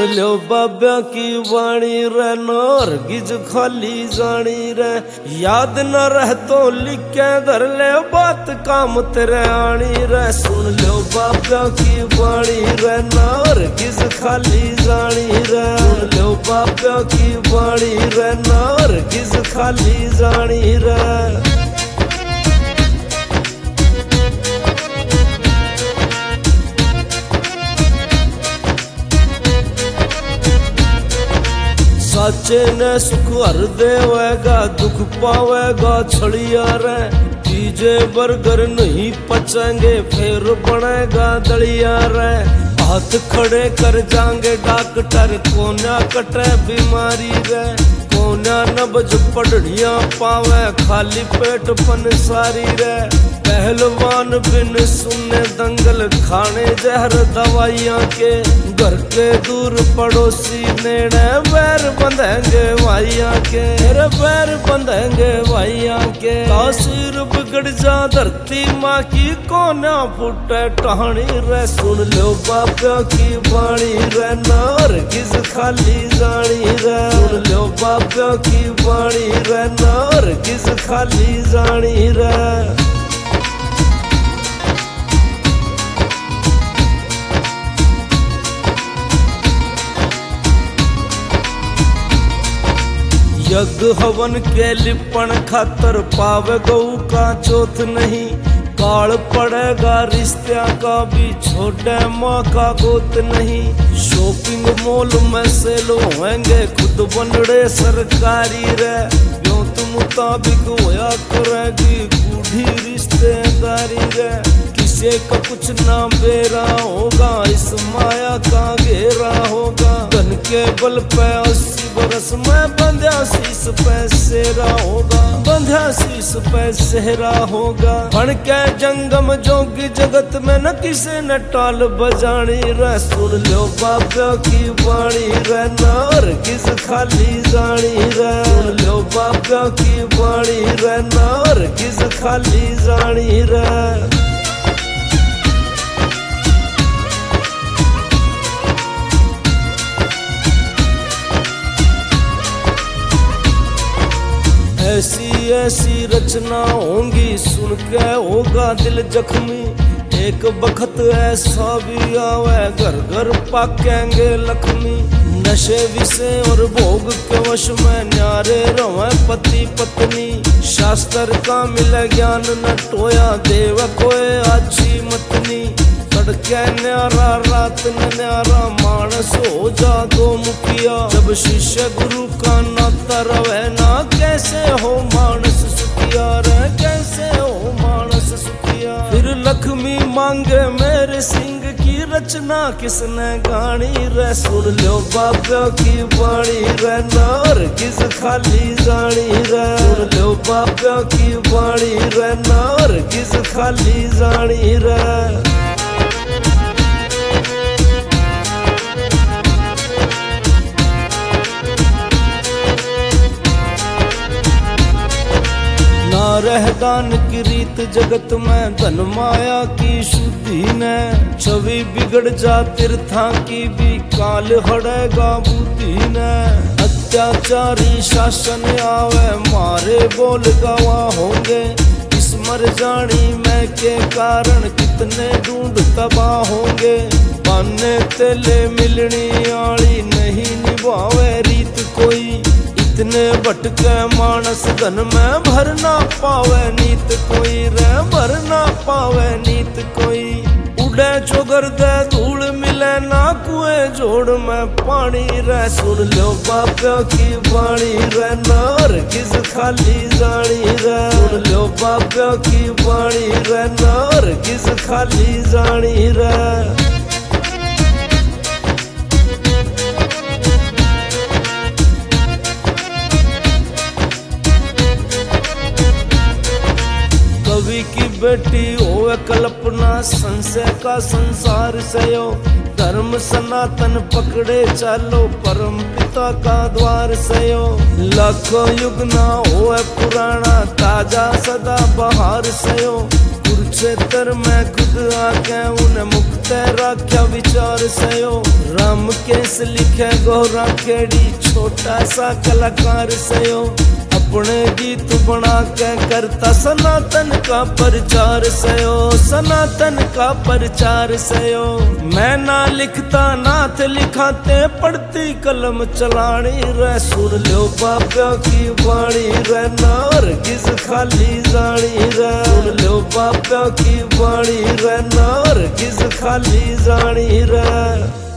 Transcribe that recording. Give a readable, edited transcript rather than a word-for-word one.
लो बाबा की वाणी रे नोर गिज खाली जानी रे, याद न रह तो लिखे धर ले बात काम तेरे आनी रे। सुन लो बाबा की वाणी रे नोर गिज खाली जानी रे, सुन लो बाबा की वाणी रे नोर गिज खाली जानी रे। साचे ने सुख हर देवेगा दुख पावेगा छड़िया रे, पीजे बर्गर नहीं पचेंगे फिर बनेगा दलिया रे। हाथ खड़े कर जाएंगे डॉक्टर कोना कटे बीमारी रे, कोना नब्ज पढ़िया पावे खाली पेट पंसारी रे। पहलवान बिन सुने दंगल खाने जहर दवाइयां के, घर के दूर पड़ोसी नेड़े पैर बंधेंगे भाइया के, मेरे पैर बंधेंगे भाइया के। तासीर बिगड़ जा धरती माँ की कोना फुटे टहनी रे, सुन लो बाबा की वाणी रे नोर गिज खाली जानी रे, सुन लो बाबा की वाणी रे नोर गिज खाली जानी रे। यज्ञ हवन के लिपण खातर पावे गऊ का चौथ नहीं, काल पड़ेगा रिश्त्या का भी छोटे माँ का गोत नहीं। शॉपिंग मॉल में से लो होंगे खुद बनड़े सरकारी रे, क्यों तुम मुताबिक होया करेगी बूढ़ी रिश्तेदारी रे। किसी का कुछ ना बेरा होगा इस माया का घेरा होगा, धन के बल पे 80 बरस में बंध्या शीस पे सेरा होगा, बंध्या शीस पे सेहरा होगा। फण के जंगम जोगी जगत में न किसे न टाल बजानी रे, सुन लो बाबा की वाणी रे नोर गिज खाली जानी रे, सुन लो बाबा की वाणी रे नोर गिज खाली जानी रे। ऐसी ऐसी रचना होंगी सुन के होगा दिल जख्मी, एक बखत ऐसा भी आवे घर घर पाकेंगे लक्ष्मी। नशे विषे और भोग के वश में न्यारे रहे पति पत्नी, शास्त्र का मिले ज्ञान न टोया देव कोई अच्छी मतनी। तड़के न्यारा रात न न्यारा मानस हो जा दो मुखिया, जब शिष्य गुरु का नाता रवे ना कैसे हो मानस सुखिया रे, कैसे हो मानस सुखिया। फिर लक्ष्मी मांगे मेरे सिंह की रचना किसने गानी रे, सुन लो बाबा की वाणी रे नोर गिज खाली जानी रे, सुन लो बाबा की वाणी रे नोर गिज खाली जानी रे। रहदान की रीत जगत में धन माया की शुद्धि ने, छवि बिगड़ जा तीर्था की भी काल हड़ेगा बुद्धि ने। अत्याचारी शासन आवे मारे बोल गवा होंगे, इस मर जानी में के कारण कितने ढूंढ तबाह होंगे। पाने तेले मिलनी आली नहीं निभावे रीत कोई, इतने भटके मानस धन में भर ना पावे नीत कोई रे, भर ना पावे नीत कोई। उड़े चोगर दे धूल मिले ना कुएं जोड़ में पानी रे, सुन लो बाबा की वाणी रे नोर गिज खाली जानी रे, सुन लो बाबा की वाणी रे नोर गिज खाली जानी रे। कवि की बेटी होवे कल्पना संशय का संसार सयो, धर्म सनातन पकड़े चलो परम पिता का द्वार सयो। लाखों युग ना होवे पुराना ताजा सदा बहार सयो, कुरुक्षेत्र में खुद आके उन्हें मुक्त राख्या विचार सयो। राम केस लिखे गौरा खेड़ी छोटा सा कलाकार सयो। अपने गीत बना के करता सनातन का प्रचार सयो, सनातन का प्रचार सयो। मैं ना लिखता नाथ लिखाते पढ़ती कलम चलानी रे। सुन लो बाबा की वाणी रे नार किस खाली जानी रे। सुन लो बाबा की वाणी रे नार किस खाली जानी रे।